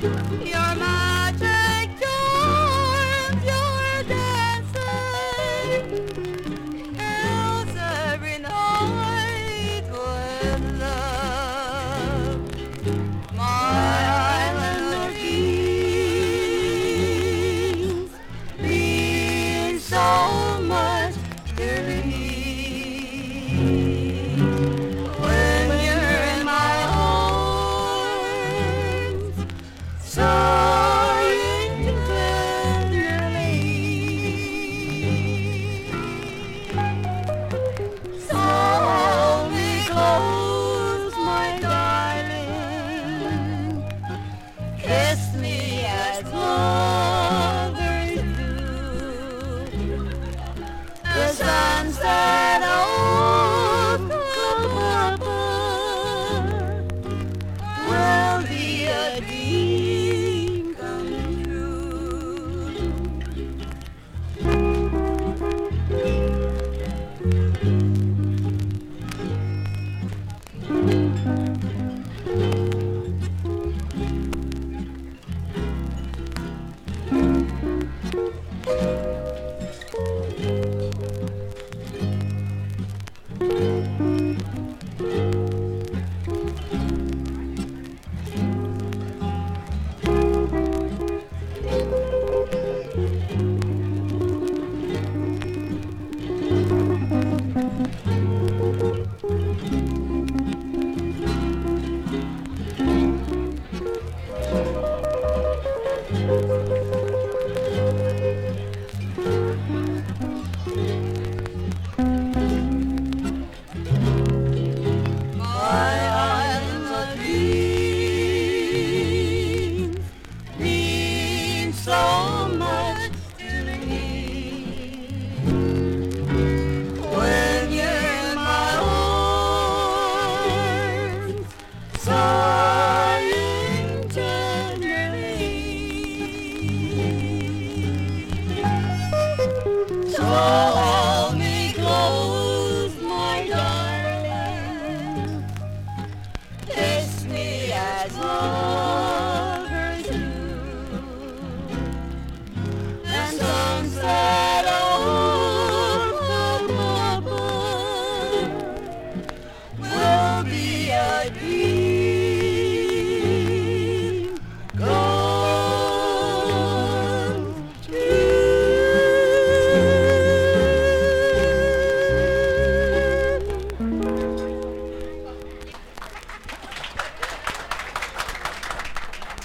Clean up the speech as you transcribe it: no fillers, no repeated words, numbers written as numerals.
Your magic charms, your dancing fills every night with love. My island of dreams means so much to me. When you're in my arms, soaring tenderly. So hold me close, my darling. Kiss me as lovers do. The sunset of Copacabana will be a dream come true. My island of dreams means so much to me. When you're in my arms, soaring tenderly. So